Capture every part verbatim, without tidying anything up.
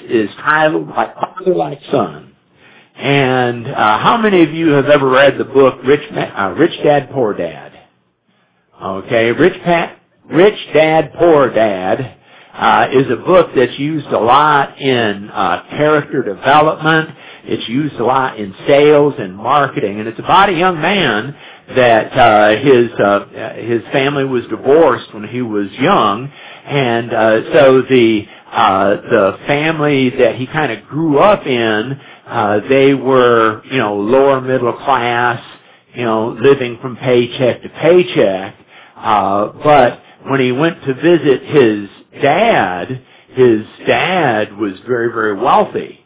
is titled Like Father, Like Son. And uh, how many of you have ever read the book Rich, Ma- uh, Rich Dad, Poor Dad? Okay, Rich, pa- Rich Dad, Poor Dad uh, is a book that's used a lot in uh, character development. It's used a lot in sales and marketing, and it's about a young man that uh, his uh, his family was divorced when he was young, and uh, so the uh, the family that he kind of grew up in, uh, they were you know lower middle class, you know living from paycheck to paycheck. Uh, but when he went to visit his dad, his dad was very very wealthy.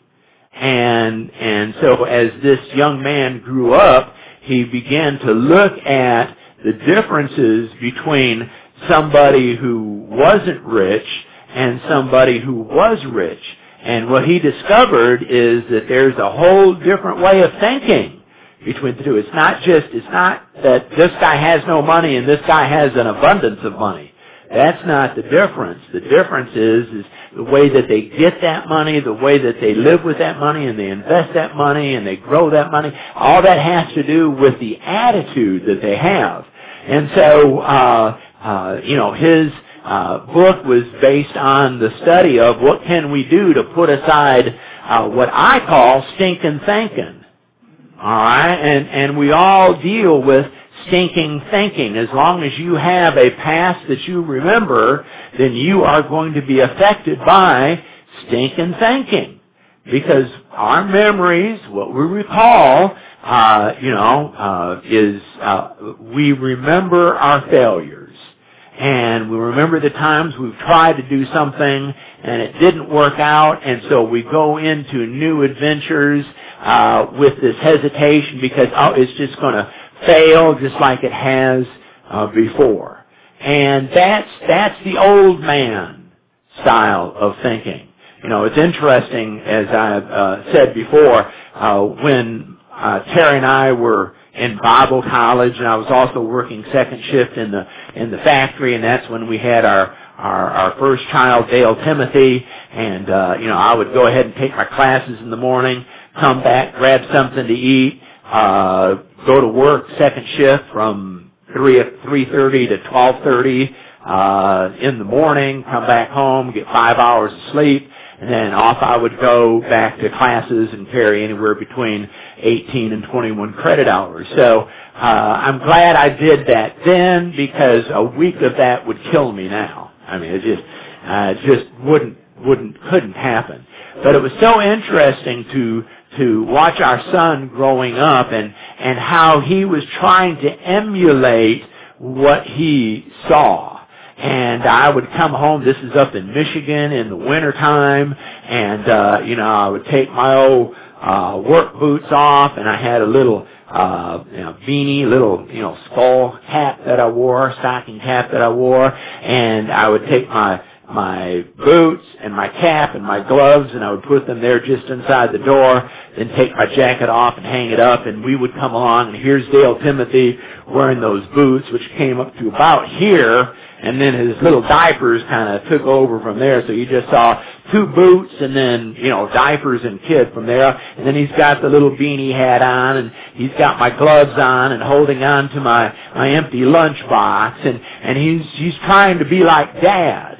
And, and so as this young man grew up, he began to look at the differences between somebody who wasn't rich and somebody who was rich. And what he discovered is that there's a whole different way of thinking between the two. It's not just, it's not that this guy has no money and this guy has an abundance of money. That's not the difference. The difference is, is the way that they get that money, the way that they live with that money, and they invest that money, and they grow that money. All that has to do with the attitude that they have. And so, uh, uh, you know, his uh, book was based on the study of what can we do to put aside uh, what I call stinking thinking. All right? And, and we all deal with stinking thinking. As long as you have a past that you remember, then you are going to be affected by stinking thinking. Because our memories, what we recall, uh, you know, uh, is uh, we remember our failures. And we remember the times we've tried to do something and it didn't work out, and so we go into new adventures uh, with this hesitation because, oh, it's just going to fail just like it has uh, before. And that's that's the old man style of thinking. You know, it's interesting, as I've uh, said before, uh, when uh, Terry and I were in Bible college, and I was also working second shift in the in the factory, and that's when we had our our, our first child, Dale Timothy, and uh, you know, I would go ahead and take my classes in the morning, come back, grab something to eat, uh, go to work second shift from three three thirty to twelve thirty uh, in the morning, come back home, get five hours of sleep, and then off I would go back to classes and carry anywhere between eighteen and twenty-one credit hours. So uh, I'm glad I did that then, because a week of that would kill me now. I mean, it just uh, it just wouldn't wouldn't couldn't happen. But it was so interesting to to watch our son growing up and and how he was trying to emulate what he saw. And I would come home, this is up in Michigan in the wintertime, and, uh, you know, I would take my old uh, work boots off, and I had a little uh, you know, beanie, little, you know, skull hat that I wore, stocking cap that I wore, and I would take my my boots and my cap and my gloves, and I would put them there just inside the door, then take my jacket off and hang it up, and we would come along, and here's Dale Timothy wearing those boots, which came up to about here, and then his little diapers kind of took over from there, so you just saw two boots and then, you know, diapers and kid from there, and then he's got the little beanie hat on, and he's got my gloves on and holding on to my, my empty lunch box, and, and he's, he's trying to be like Dad.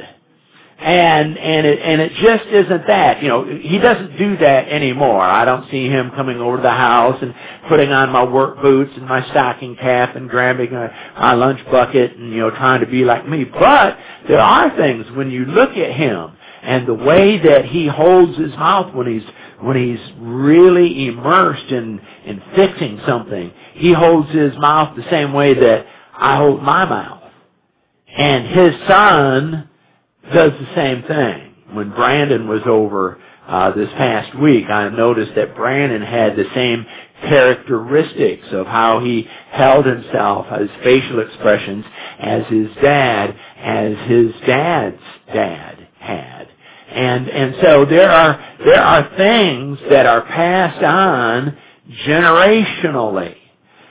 And and it and it just isn't that. You know, he doesn't do that anymore. I don't see him coming over to the house and putting on my work boots and my stocking cap and grabbing a, my lunch bucket and, you know, trying to be like me. But there are things when you look at him and the way that he holds his mouth when he's when he's really immersed in in fixing something. He holds his mouth the same way that I hold my mouth. And his son does the same thing. When Brandon was over uh, this past week, I noticed that Brandon had the same characteristics of how he held himself, his facial expressions, as his dad, as his dad's dad had. And and so there are there are things that are passed on generationally.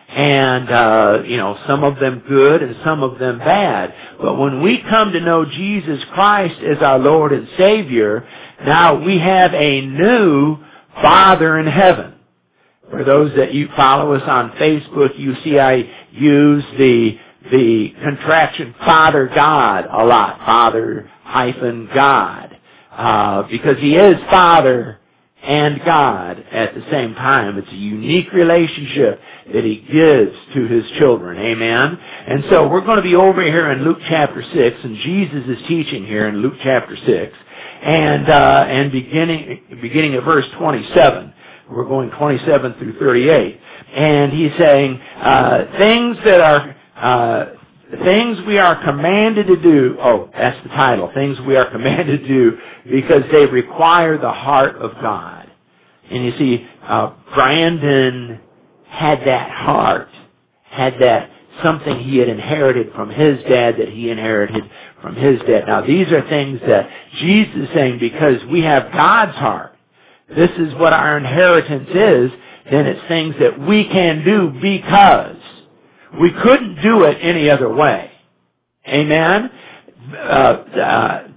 and, uh, you know, some of them good and some of them bad. But when we come to know Jesus Christ as our Lord and Savior, now we have a new Father in heaven. For those that you follow us on Facebook, you see I use the the contraction Father God a lot. Father hyphen God. Uh, because He is Father and God at the same time. It's a unique relationship that He gives to His children. Amen? And so we're going to be over here in Luke chapter six, and Jesus is teaching here in Luke chapter six. And, uh, and beginning, beginning at verse twenty-seven. We're going twenty-seven through thirty-eight. And He's saying, uh, things that are, uh, things we are commanded to do. Oh, that's the title. Things we are commanded to do because they require the heart of God. And you see, uh, Brandon had that heart, had that something he had inherited from his dad that he inherited from his dad. Now, these are things that Jesus is saying because we have God's heart. This is what our inheritance is. Then it's things that we can do because we couldn't do it any other way. Amen? Uh, uh,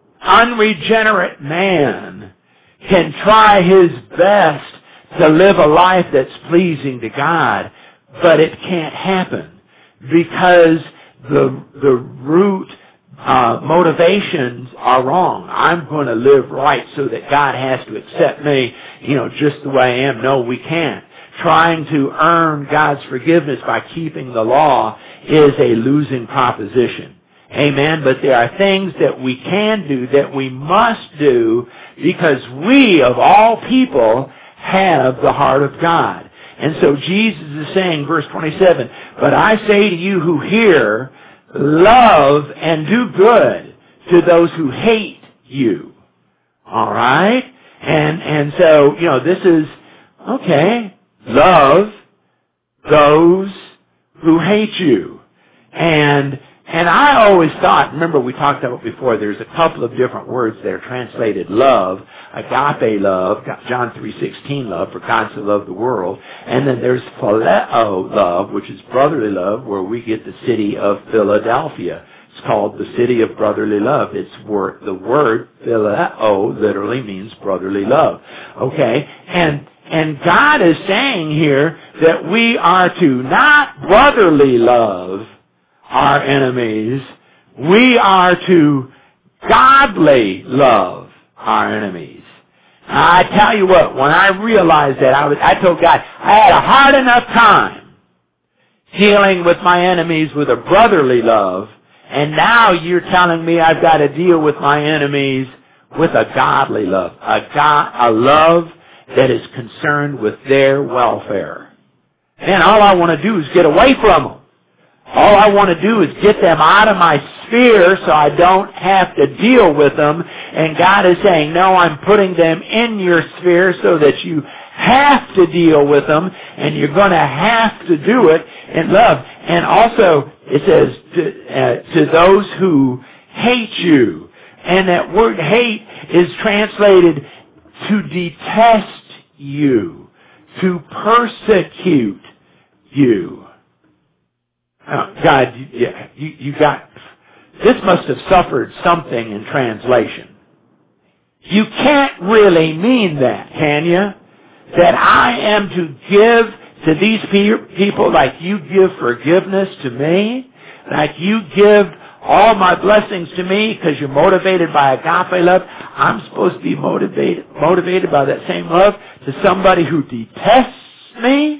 unregenerate man can try his best to live a life that's pleasing to God, but it can't happen because the the root uh, motivations are wrong. I'm going to live right so that God has to accept me, you know, just the way I am. No, we can't. Trying to earn God's forgiveness by keeping the law is a losing proposition. Amen. But there are things that we can do, that we must do, because we, of all people, have the heart of God. And so Jesus is saying, verse twenty-seven, but I say to you who hear, love and do good to those who hate you. All right? And, and so, you know, this is, okay, love those who hate you. And and I always thought, remember we talked about it before, there's a couple of different words that are translated love, agape love, John three sixteen love, for God so loved the world. And then there's phileo love, which is brotherly love, where we get the city of Philadelphia. It's called the city of brotherly love. It's word, the word phileo literally means brotherly love. Okay? And And God is saying here that we are to not brotherly love our enemies. We are to godly love our enemies. Now, I tell you what, when I realized that, I, was, I told God, I had a hard enough time dealing with my enemies with a brotherly love, and now you're telling me I've got to deal with my enemies with a godly love, a, God, a love that is concerned with their welfare. Man, all I want to do is get away from them. All I want to do is get them out of my sphere so I don't have to deal with them. And God is saying, no, I'm putting them in your sphere so that you have to deal with them, and you're going to have to do it in love. And also, it says, to, uh, to those who hate you. And that word hate is translated to detest you, to persecute you. Oh, God, you, you, you got, this must have suffered something in translation. You can't really mean that, can you? That I am to give to these pe- people like you give forgiveness to me, like you give all my blessings to me because you're motivated by agape love. I'm supposed to be motivated motivated by that same love to somebody who detests me?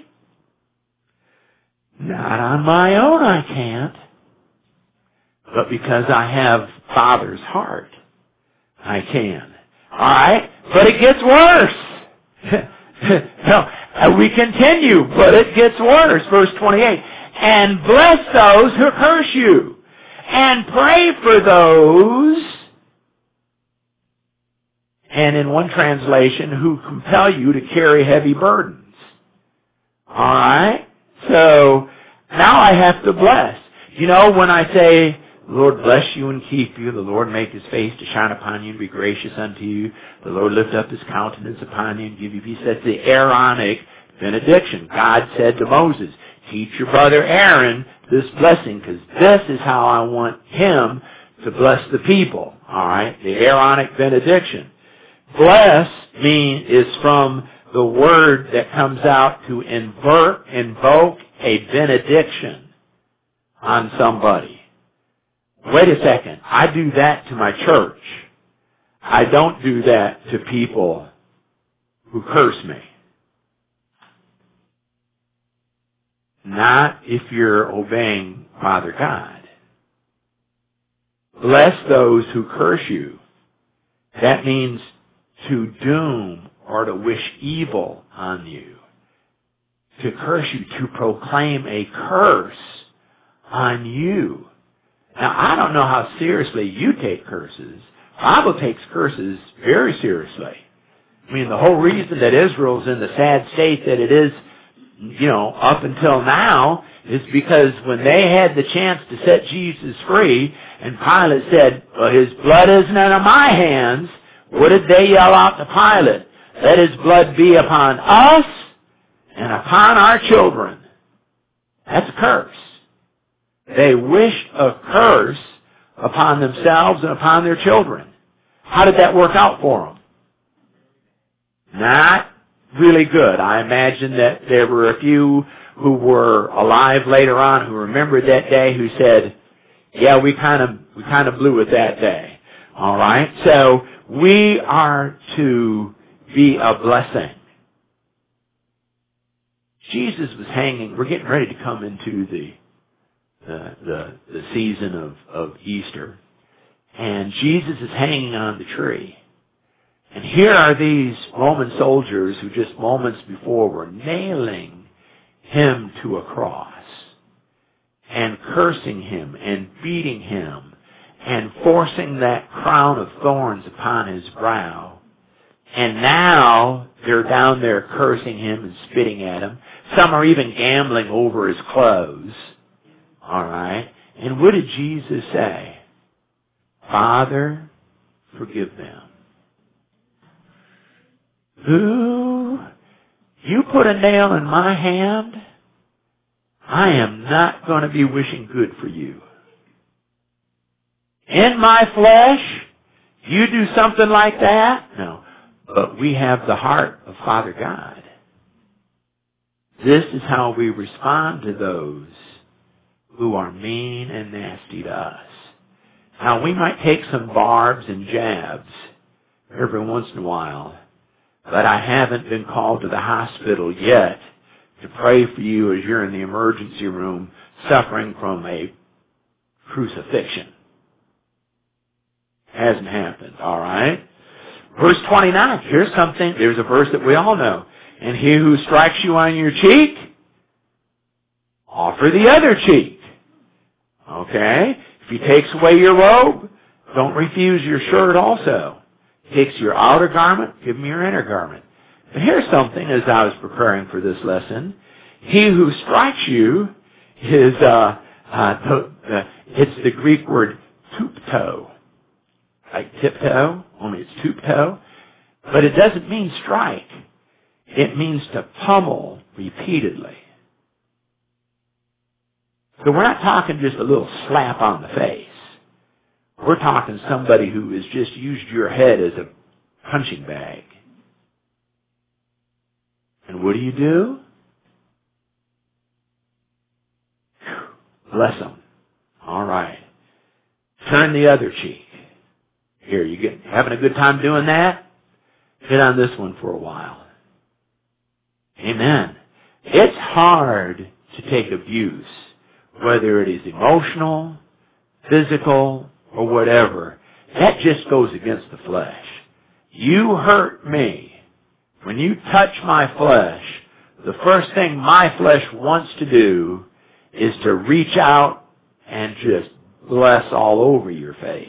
Not on my own I can't. But because I have Father's heart, I can. Alright? But it gets worse. No, we continue, but it gets worse. Verse twenty-eight. And bless those who curse you. And pray for those, and in one translation, who compel you to carry heavy burdens. Alright? So, now I have to bless. You know, when I say, the Lord bless you and keep you, the Lord make His face to shine upon you and be gracious unto you, the Lord lift up His countenance upon you and give you peace. That's the Aaronic benediction. God said to Moses, teach your brother Aaron this blessing, because this is how I want him to bless the people. All right, the Aaronic benediction. Bless mean is from the word that comes out to invert, invoke a benediction on somebody. Wait a second. I do that to my church. I don't do that to people who curse me. Not if you're obeying Father God. Bless those who curse you. That means to doom or to wish evil on you. To curse you, to proclaim a curse on you. Now, I don't know how seriously you take curses. The Bible takes curses very seriously. I mean, the whole reason that Israel's in the sad state that it is, you know, up until now, is because when they had the chance to set Jesus free, and Pilate said, well, his blood isn't out of my hands, what did they yell out to Pilate? Let his blood be upon us and upon our children. That's a curse. They wished a curse upon themselves and upon their children. How did that work out for them? Not really good. I imagine that there were a few who were alive later on who remembered that day who said, yeah, we kind of we kind of blew it that day. All right? So we are to be a blessing. Jesus was hanging. We're getting ready to come into the the the, the season of, of Easter. And Jesus is hanging on the tree. And here are these Roman soldiers who just moments before were nailing him to a cross and cursing him and beating him and forcing that crown of thorns upon his brow. And now they're down there cursing him and spitting at him. Some are even gambling over his clothes. All right? And what did Jesus say? Father, forgive them. Who? You put a nail in my hand? I am not going to be wishing good for you. In my flesh? You do something like that? No. But we have the heart of Father God. This is how we respond to those who are mean and nasty to us. Now, we might take some barbs and jabs every once in a while, but I haven't been called to the hospital yet to pray for you as you're in the emergency room suffering from a crucifixion. Hasn't happened, all right? Verse twenty-nine, here's something, there's a verse that we all know. And he who strikes you on your cheek, offer the other cheek. Okay? If he takes away your robe, don't refuse your shirt also. Takes your outer garment, give him your inner garment. But here's something as I was preparing for this lesson. He who strikes you is, uh, uh, the, the, it's the Greek word tupto. Like tiptoe, only it's tupto. But it doesn't mean strike. It means to pummel repeatedly. So we're not talking just a little slap on the face. We're talking somebody who has just used your head as a punching bag. And what do you do? Bless them. All right. Turn the other cheek. Here, you get having a good time doing that? Hit on this one for a while. Amen. It's hard to take abuse, whether it is emotional, physical, or whatever. That just goes against the flesh. You hurt me. When you touch my flesh, the first thing my flesh wants to do is to reach out and just bless all over your face.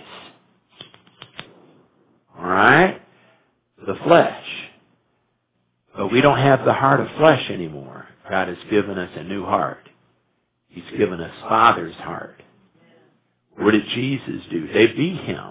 All right? The flesh. But we don't have the heart of flesh anymore. God has given us a new heart. He's given us Father's heart. What did Jesus do? They beat him.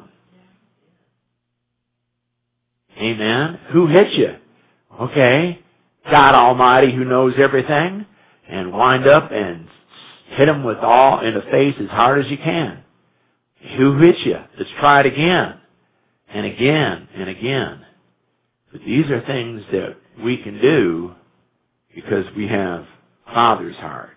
Amen? Who hit you? Okay. God Almighty who knows everything. and wind up and hit them with all in the face as hard as you can. Who hit you? Let's try it again and again and again. But these are things that we can do because we have Father's heart.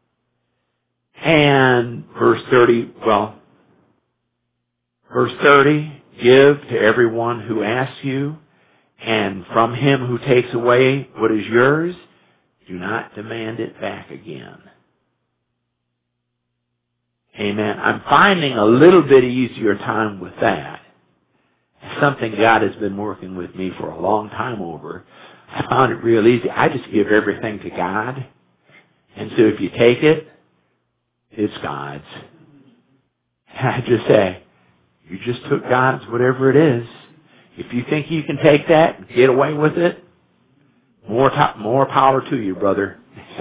And verse thirty, well, verse thirty, give to everyone who asks you, and from him who takes away what is yours, do not demand it back again. Amen. I'm finding a little bit easier time with that. Something God has been working with me for a long time over. I found it real easy. I just give everything to God. And so if you take it, it's God's. And I just say, you just took God's, whatever it is. If you think you can take that and get away with it, more, to- more power to you, brother.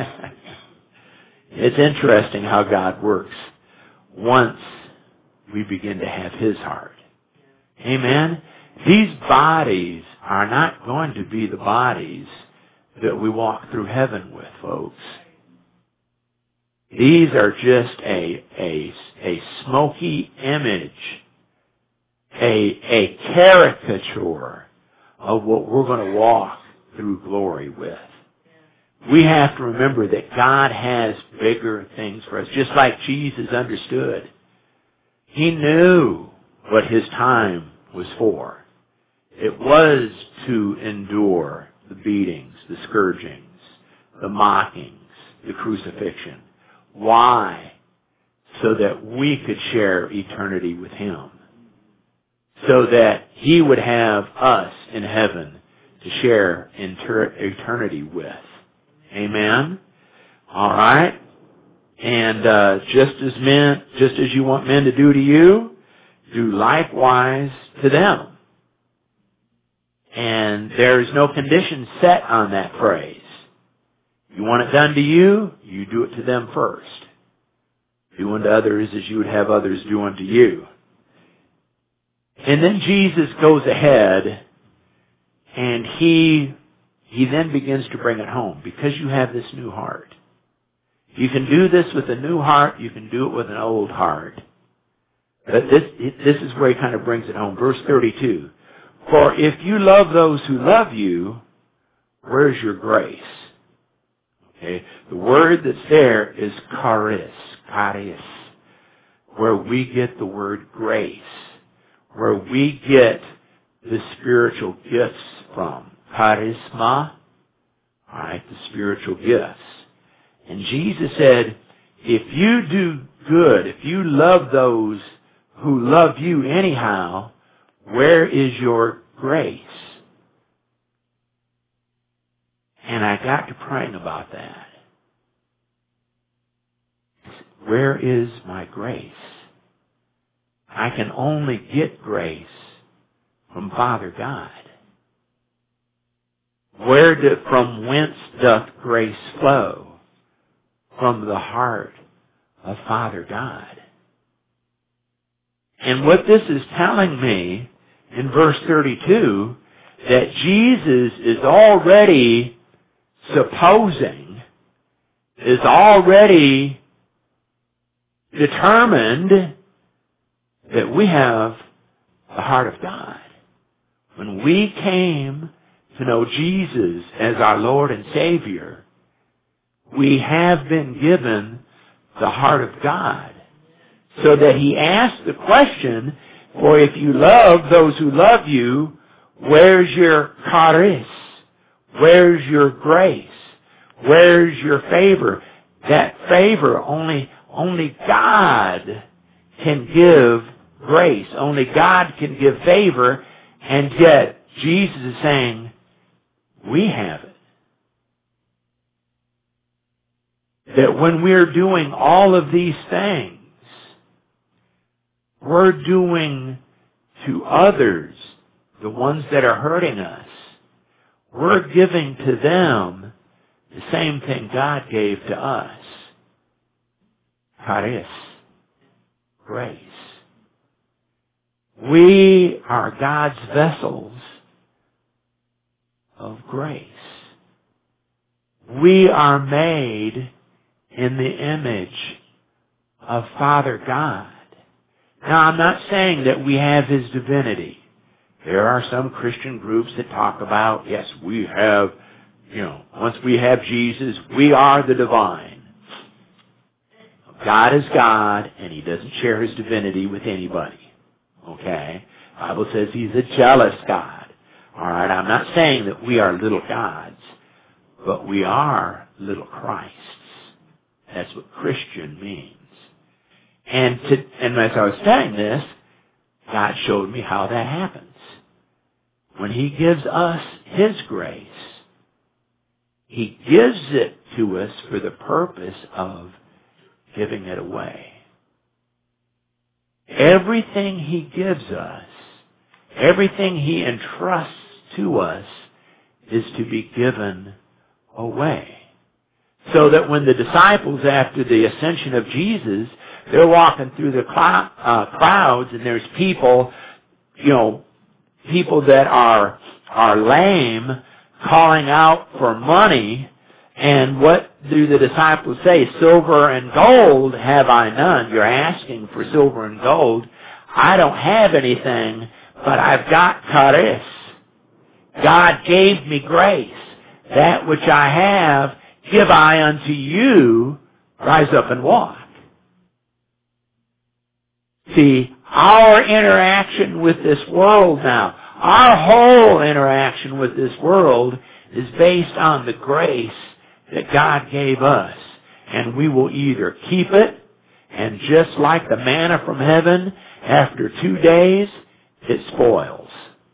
It's interesting how God works once we begin to have His heart. Amen? These bodies are not going to be the bodies that we walk through heaven with, folks. These are just a, a, a smoky image, a, a caricature of what we're going to walk through glory with. We have to remember that God has bigger things for us, just like Jesus understood. He knew what His time was for. It was to endure the beatings, the scourgings, the mockings, the crucifixion. Why? So that we could share eternity with Him. So that He would have us in heaven to share inter- eternity with. Amen? All right? And uh, just as men, just as you want men to do to you, do likewise to them. And there is no condition set on that phrase. You want it done to you, you do it to them first. Do unto others as you would have others do unto you. And then Jesus goes ahead and he, he then begins to bring it home because you have this new heart. You can do this with a new heart, you can do it with an old heart. But this, this is where he kind of brings it home. Verse thirty-two. For if you love those who love you, where's your grace? Okay. The word that's there is charis, charis, where we get the word grace, where we get the spiritual gifts from. Charisma, all right, the spiritual gifts. And Jesus said, if you do good, if you love those who love you anyhow, where is your grace? And I got to praying about that. Where is my grace? I can only get grace from Father God. Where do, from whence doth grace flow? From the heart of Father God. And what this is telling me in verse thirty-two, that Jesus is already supposing, is already determined that we have the heart of God. When we came to know Jesus as our Lord and Savior, we have been given the heart of God. So that He asked the question, for if you love those who love you, where's your charis? Where's your grace? Where's your favor? That favor, only, only God can give grace. Only God can give favor. And yet, Jesus is saying, we have it. That when we're doing all of these things, we're doing to others, the ones that are hurting us, we're giving to them the same thing God gave to us. Charis, grace. We are God's vessels of grace. We are made in the image of Father God. Now, I'm not saying that we have His divinity. There are some Christian groups that talk about, yes, we have, you know, once we have Jesus, we are the divine. God is God, and He doesn't share His divinity with anybody. Okay? The Bible says He's a jealous God. All right? I'm not saying that we are little gods, but we are little Christs. That's what Christian means. And, to, and as I was saying this, God showed me how that happens. When He gives us His grace, He gives it to us for the purpose of giving it away. Everything He gives us, everything He entrusts to us, is to be given away. So that when the disciples, after the ascension of Jesus, they're walking through the clou- uh, crowds, and there's people, you know, people that are are lame, calling out for money. And what do the disciples say? Silver and gold have I none. You're asking for silver and gold. I don't have anything, but I've got charis. God gave me grace. That which I have, give I unto you. Rise up and walk. See, our interaction with this world now, our whole interaction with this world is based on the grace that God gave us. And we will either keep it, and just like the manna from heaven, after two days, it spoils.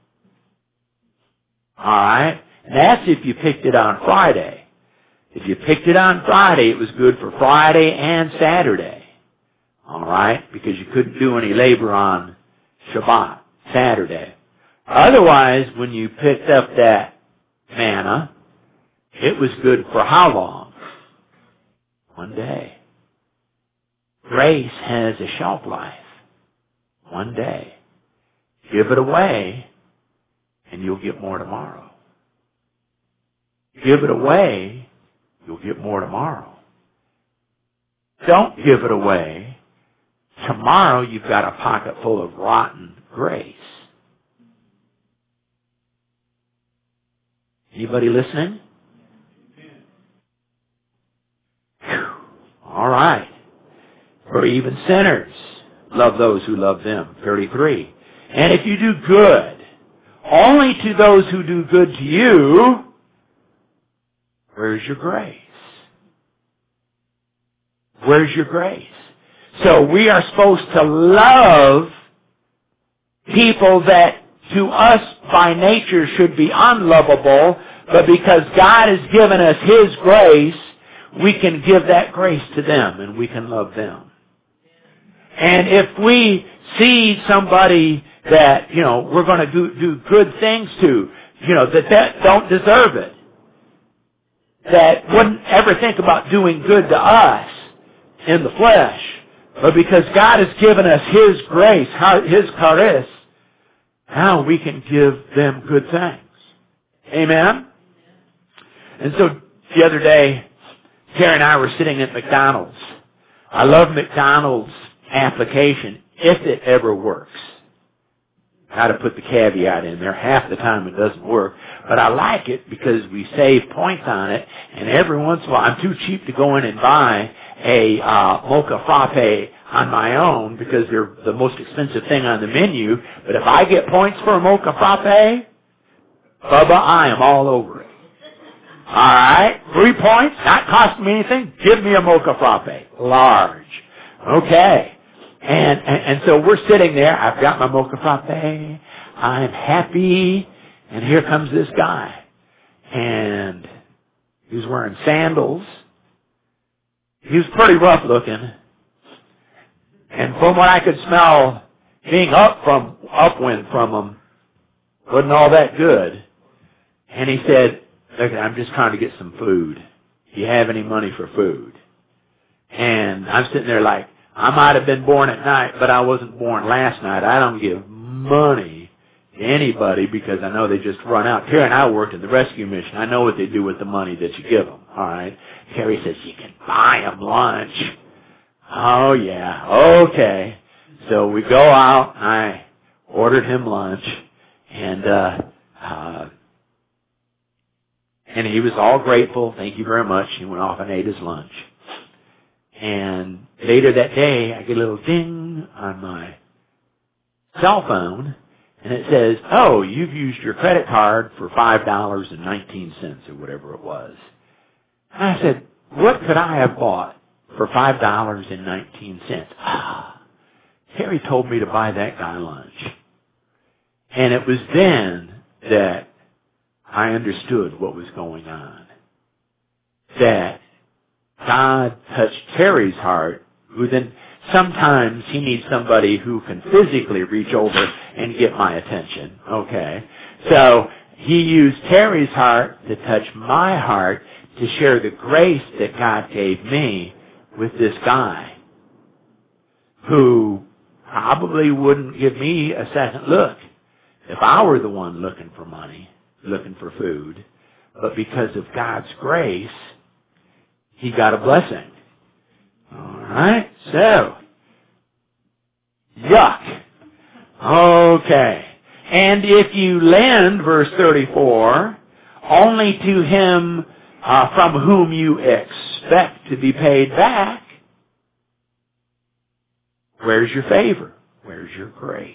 Alright? And that's if you picked it on Friday. If you picked it on Friday, it was good for Friday and Saturday. Alright? Because you couldn't do any labor on Shabbat, Saturday. Otherwise, when you picked up that manna, it was good for how long? One day. Grace has a shelf life. One day. Give it away, and you'll get more tomorrow. Give it away, you'll get more tomorrow. Don't give it away. Tomorrow you've got a pocket full of rotten grace. Anybody listening? Whew. All right. For even sinners love those who love them. thirty-three. And if you do good only to those who do good to you, where's your grace? Where's your grace? So we are supposed to love people that to us by nature should be unlovable, but because God has given us His grace, we can give that grace to them and we can love them. And if we see somebody that, you know, we're going to do, do good things to, you know, that, that don't deserve it, that wouldn't ever think about doing good to us in the flesh, but because God has given us His grace, His charis, now we can give them good things. Amen? And so the other day, Terry and I were sitting at McDonald's. I love McDonald's application, if it ever works. Got to put the caveat in there. Half the time it doesn't work. But I like it because we save points on it. And every once in a while, I'm too cheap to go in and buy a uh, mocha frappe on my own because they're the most expensive thing on the menu. But if I get points for a mocha frappe, Bubba, I am all over it. All right? Three points, not costing me anything. Give me a mocha frappe. Large. Okay. And, and, and so we're sitting there. I've got my mocha frappe. I'm happy. And here comes this guy. And he was wearing sandals. He was pretty rough looking. And from what I could smell, being up from upwind from him wasn't all that good. And he said, look, I'm just trying to get some food. Do you have any money for food? And I'm sitting there like, I might have been born at night, but I wasn't born last night. I don't give money anybody because I know they just run out. Terry and I worked in the rescue mission. I know what they do with the money that you give them. All right. Terry says, you can buy them lunch. Oh, yeah. Okay. So we go out. I ordered him lunch. And, uh, uh, and he was all grateful. Thank you very much. He went off and ate his lunch. And later that day, I get a little ding on my cell phone. And it says, oh, you've used your credit card for five dollars and nineteen cents or whatever it was. And I said, what could I have bought for five dollars and nineteen cents? Ah, Terry told me to buy that guy lunch. And it was then that I understood what was going on. That God touched Terry's heart, who then sometimes he needs somebody who can physically reach over and get my attention. Okay. So he used Terry's heart to touch my heart to share the grace that God gave me with this guy who probably wouldn't give me a second look if I were the one looking for money, looking for food. But because of God's grace, he got a blessing. All right. So, yuck. Okay. And if you lend, verse thirty-four, only to him uh, from whom you expect to be paid back, where's your favor? Where's your grace?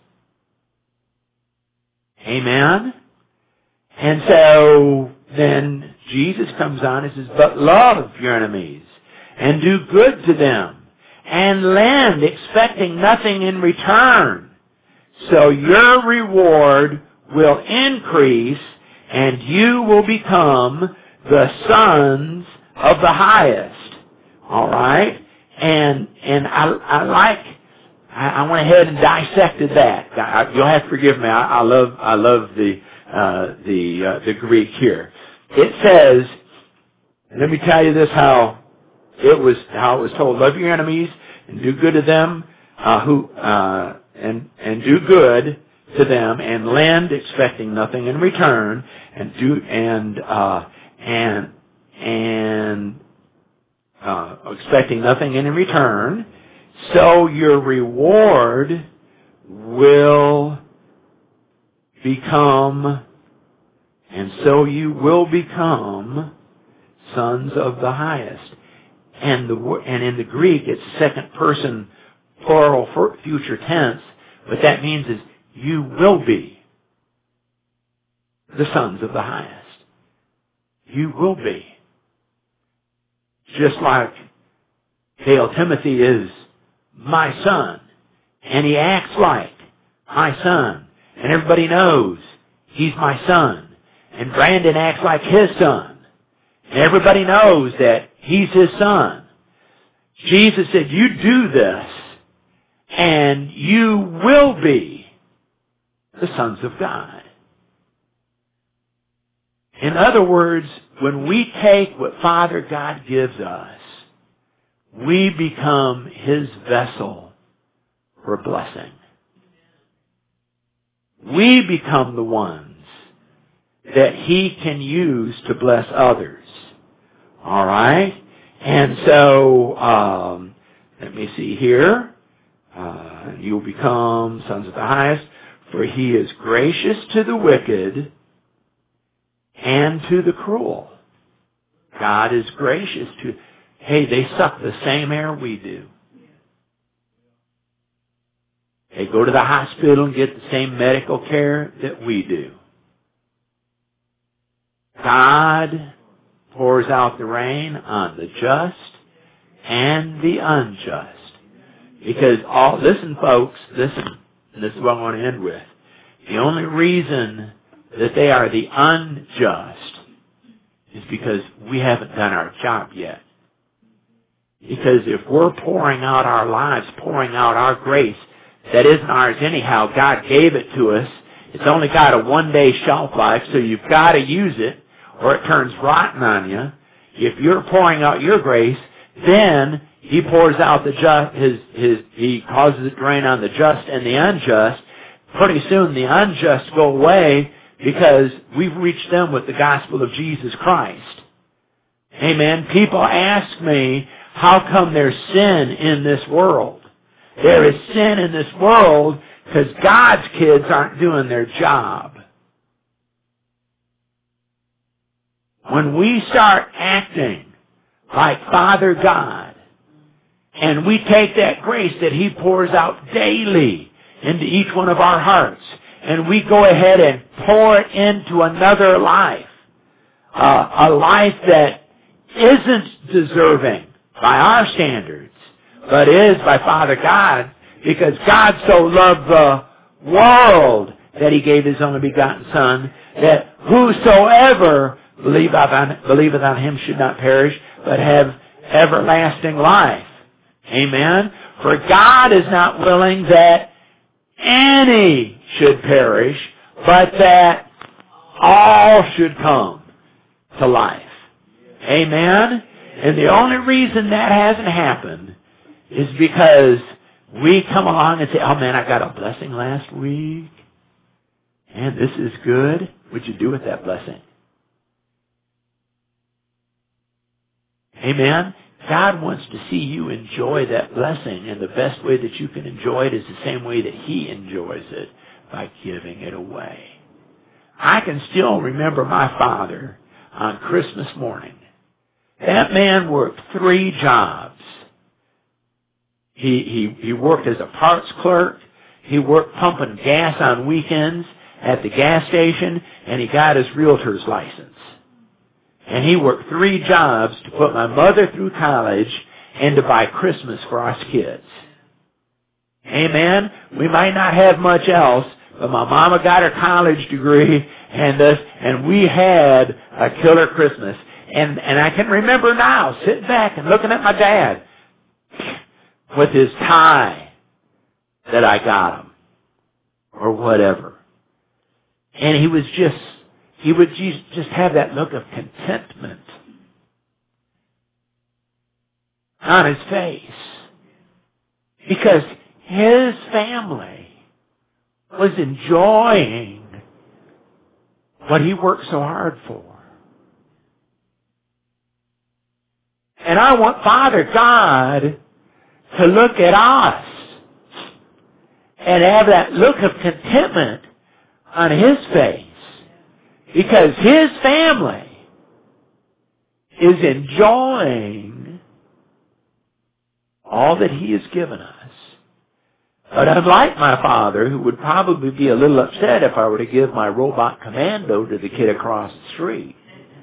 Amen? And so then Jesus comes on and says, but love your enemies and do good to them and lend expecting nothing in return. So your reward will increase and you will become the sons of the highest. All right? And and I, I like, I, I went ahead and dissected that. I, you'll have to forgive me. I, I love I love the uh, the uh, the Greek here. It says, let me tell you this how it was how it was told. Love your enemies and do good to them uh, who uh, and and do good to them and lend expecting nothing in return and do and uh, and and uh, expecting nothing in return, so your reward will become, and so you will become sons of the highest. And the and in the Greek, it's second person plural for future tense. What that means is you will be the sons of the highest. You will be. Just like Dale Timothy is my son, and he acts like my son, and everybody knows he's my son, and Brandon acts like his son, and everybody knows that he's his son. Jesus said, you do this, and you will be the sons of God. In other words, when we take what Father God gives us, we become his vessel for blessing. We become the ones that he can use to bless others. All right? And so, um, let me see here. Uh, you will become sons of the highest, for he is gracious to the wicked and to the cruel. God is gracious to, hey, they suck the same air we do. They go to the hospital and get the same medical care that we do. God pours out the rain on the just and the unjust. Because all, listen folks, listen, and this is what I want to end with. The only reason that they are the unjust is because we haven't done our job yet. Because if we're pouring out our lives, pouring out our grace, that isn't ours anyhow. God gave it to us. It's only got a one-day shelf life, so you've got to use it, or it turns rotten on you. If you're pouring out your grace, then he pours out the just, his, his, he causes it to rain on the just and the unjust. Pretty soon the unjust go away because we've reached them with the gospel of Jesus Christ. Amen. People ask me, how come there's sin in this world? There is sin in this world because God's kids aren't doing their job. When we start acting like Father God, and we take that grace that He pours out daily into each one of our hearts, and we go ahead and pour it into another life, uh, a life that isn't deserving by our standards, but is by Father God, because God so loved the world that He gave His only begotten Son, that whosoever believeth on, believeth on Him should not perish, but have everlasting life. Amen? For God is not willing that any should perish, but that all should come to life. Amen? And the only reason that hasn't happened is because we come along and say, oh man, I got a blessing last week, and this is good. What'd you do with that blessing? Amen? God wants to see you enjoy that blessing, and the best way that you can enjoy it is the same way that He enjoys it, by giving it away. I can still remember my father on Christmas morning. That man worked three jobs. He, he, he worked as a parts clerk, he worked pumping gas on weekends at the gas station, and he got his realtor's license. And he worked three jobs to put my mother through college and to buy Christmas for us kids. Amen? We might not have much else, but my mama got her college degree, and this, and we had a killer Christmas. And, and I can remember now sitting back and looking at my dad with his tie that I got him, or whatever. And he was just, he would just have that look of contentment on his face, because his family was enjoying what he worked so hard for. And I want Father God to look at us and have that look of contentment on His face, because His family is enjoying all that He has given us. But unlike my father, who would probably be a little upset if I were to give my robot commando to the kid across the street,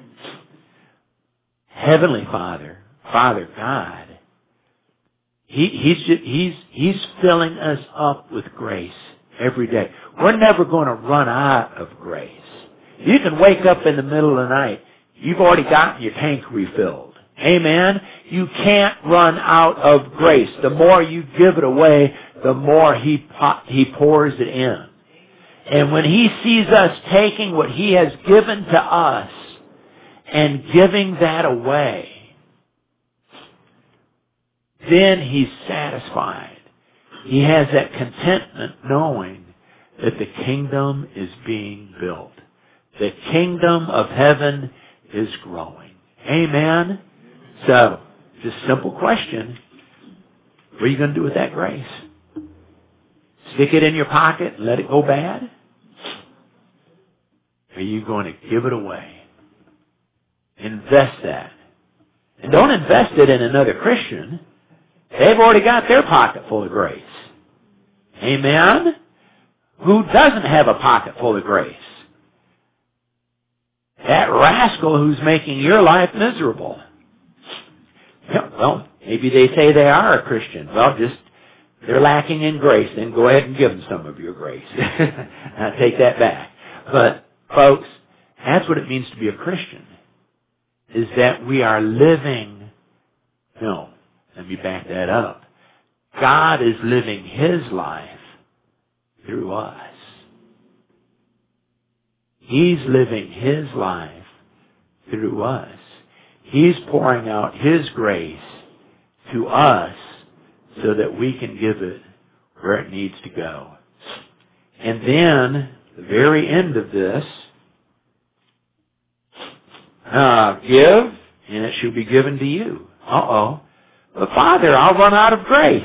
Heavenly Father, Father God, He, he's, just, he's, he's filling us up with grace every day. We're never going to run out of grace. You can wake up in the middle of the night. You've already gotten your tank refilled. Amen? You can't run out of grace. The more you give it away, the more He, he pours it in. And when He sees us taking what He has given to us and giving that away, then He's satisfied. He has that contentment knowing that the kingdom is being built. The kingdom of heaven is growing. Amen? So, just a simple question. What are you going to do with that grace? Stick it in your pocket and let it go bad? Or are you going to give it away? Invest that. And don't invest it in another Christian. They've already got their pocket full of grace. Amen? Who doesn't have a pocket full of grace? That rascal who's making your life miserable. Yeah, well, maybe they say they are a Christian. Well, just, they're lacking in grace. Then go ahead and give them some of your grace. I take that back. But, folks, that's what it means to be a Christian. Is that we are living, no, let me back that up. God is living His life through us. He's living His life through us. He's pouring out His grace to us so that we can give it where it needs to go. And then, the very end of this, uh, give, and it shall be given to you. Uh-oh. But Father, I'll run out of grace.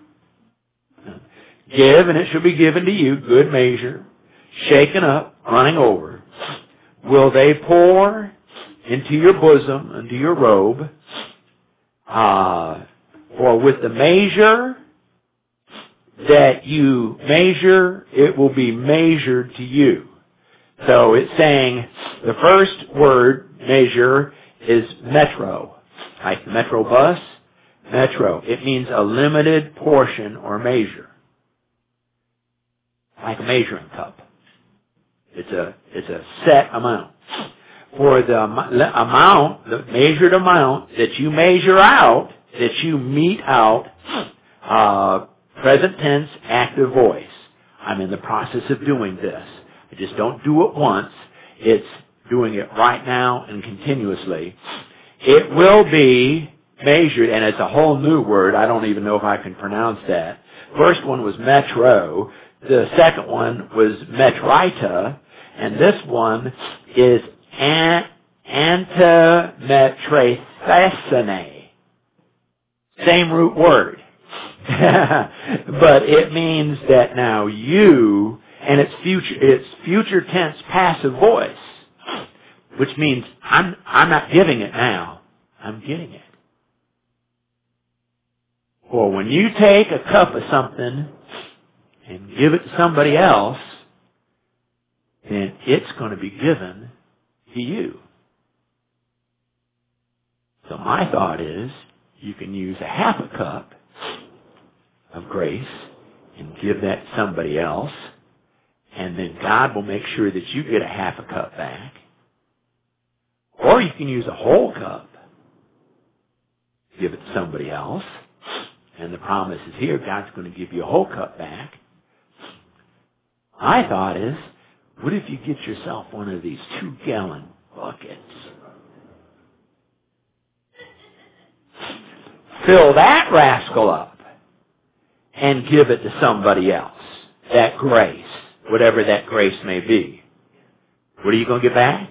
Give, and it shall be given to you, good measure, shaken up, running over. Will they pour into your bosom, into your robe? Uh, for with the measure that you measure, it will be measured to you. So it's saying the first word, measure, is metro. Like the metro bus, metro. It means a limited portion or measure. Like a measuring cup. It's a, it's a set amount. For the amount, the measured amount that you measure out, that you mete out, uh, present tense, active voice. I'm in the process of doing this. I just don't do it once. It's doing it right now and continuously. It will be measured, and it's a whole new word. I don't even know if I can pronounce that. First one was metro. The second one was metrita. And this one is an, antimetrethesene. Same root word. But it means that now you, and it's future, it's future tense passive voice, which means I'm, I'm not giving it now. I'm getting it. Or when you take a cup of something and give it to somebody else, then it's going to be given to you. So my thought is, you can use a half a cup of grace and give that to somebody else, and then God will make sure that you get a half a cup back. Or you can use a whole cup, give it to somebody else, and the promise is here, God's going to give you a whole cup back. My thought is, what if you get yourself one of these two-gallon buckets? Fill that rascal up and give it to somebody else. That grace, whatever that grace may be. What are you going to get back?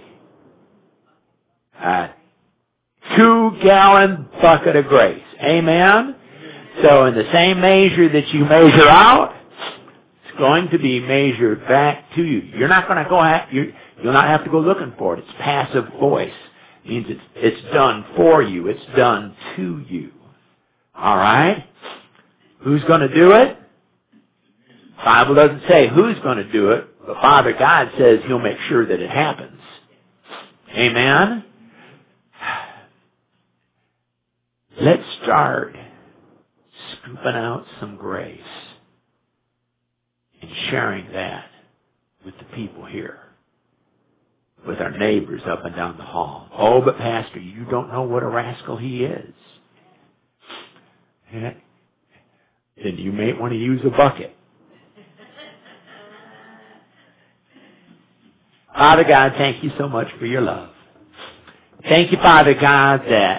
A two-gallon bucket of grace. Amen? So in the same measure that you measure out, it's going to be measured back to you. You're not going to go ha- you you'll not have to go looking for it. It's passive voice. It means it's it's done for you. It's done to you. All right? Who's going to do it? The Bible doesn't say who's going to do it, but Father God says He'll make sure that it happens. Amen? Let's start scooping out some grace and sharing that with the people here, with our neighbors up and down the hall. Oh, but Pastor, you don't know what a rascal he is. Then you may want to use a bucket. Father God, thank you so much for your love. Thank you, Father God, that